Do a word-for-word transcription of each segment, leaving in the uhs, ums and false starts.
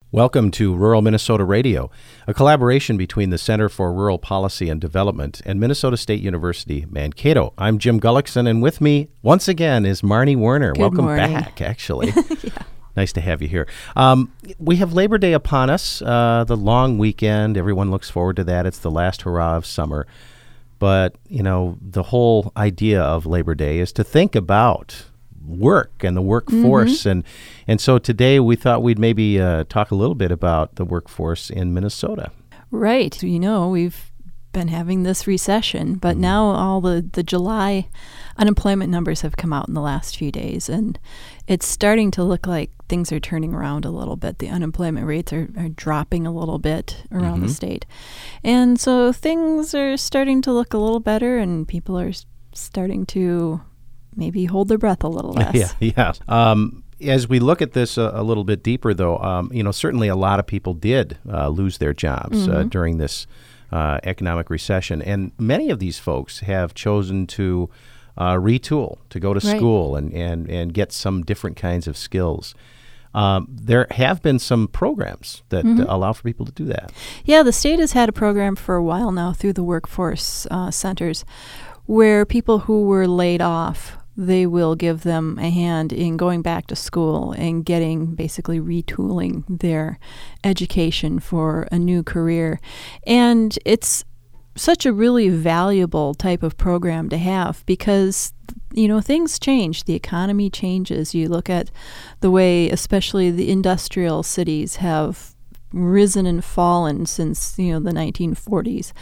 Welcome to Rural Minnesota Radio, a collaboration between the Center for Rural Policy and Development and Minnesota State University, Mankato. I'm Jim Gullickson, and with me once again is Marnie Werner. Good Welcome morning. back, actually. Yeah. Nice to have you here. Um, we have Labor Day upon us, uh, the long weekend. Everyone looks forward to that. It's the last hurrah of summer. But, you know, the whole idea of Labor Day is to think about work and the workforce. Mm-hmm. And and so today we thought we'd maybe uh, talk a little bit about the workforce in Minnesota. Right. You know, we've been having this recession, but mm-hmm. now all the, the July unemployment numbers have come out in the last few days, and it's starting to look like things are turning around a little bit. The unemployment rates are, are dropping a little bit around mm-hmm. the state. And so things are starting to look a little better, and people are starting to maybe hold their breath a little less. Yeah, yeah. Um, as we look at this a, a little bit deeper, though, um, you know, certainly a lot of people did uh, lose their jobs mm-hmm. uh, during this uh, economic recession. And many of these folks have chosen to uh, retool, to go to right. school and, and, and get some different kinds of skills. Um, there have been some programs that mm-hmm. uh, allow for people to do that. Yeah, the state has had a program for a while now through the workforce uh, centers where people who were laid off, they will give them a hand in going back to school and getting, basically retooling their education for a new career. And it's such a really valuable type of program to have because, you know, things change. The economy changes. You look at the way, especially the industrial cities have risen and fallen since, you know, the nineteen forties.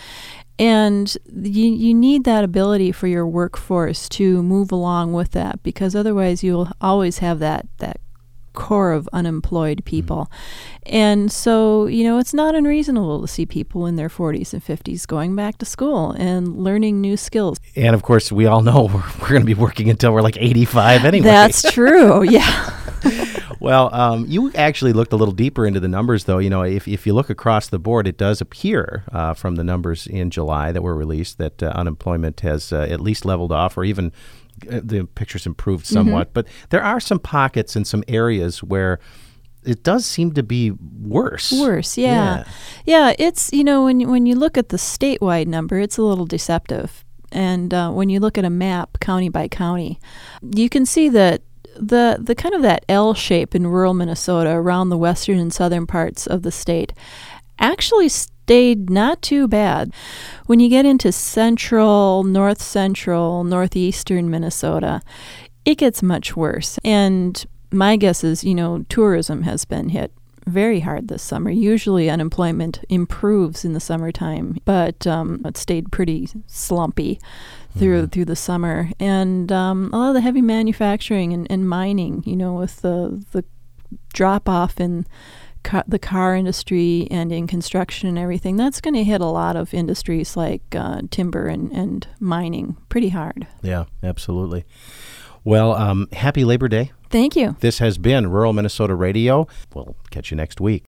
And you, you need that ability for your workforce to move along with that, because otherwise you'll always have that, that core of unemployed people. Mm-hmm. And so, you know, it's not unreasonable to see people in their forties and fifties going back to school and learning new skills. And, of course, we all know we're, we're going to be working until we're like eighty-five anyway. That's true, yeah. Well, um, you actually looked a little deeper into the numbers, though. You know, if if you look across the board, it does appear uh, from the numbers in July that were released that uh, unemployment has uh, at least leveled off, or even uh, the picture's improved somewhat. Mm-hmm. But there are some pockets in some areas where it does seem to be worse. Worse, yeah. Yeah, yeah, it's, you know, when, when you look at the statewide number, it's a little deceptive. And uh, when you look at a map, county by county, you can see that The the kind of that L shape in rural Minnesota around the western and southern parts of the state actually stayed not too bad. When you get into central, north central, northeastern Minnesota, it gets much worse. And my guess is, you know, tourism has been hit very hard this summer. Usually unemployment improves in the summertime, but um, it stayed pretty slumpy through mm-hmm. through the summer. And um, a lot of the heavy manufacturing and, and mining, you know, with the the drop off in ca- the car industry and in construction and everything, that's going to hit a lot of industries like uh, timber and, and mining pretty hard. Yeah, absolutely. Well, um, happy Labor Day. Thank you. This has been Rural Minnesota Radio. We'll catch you next week.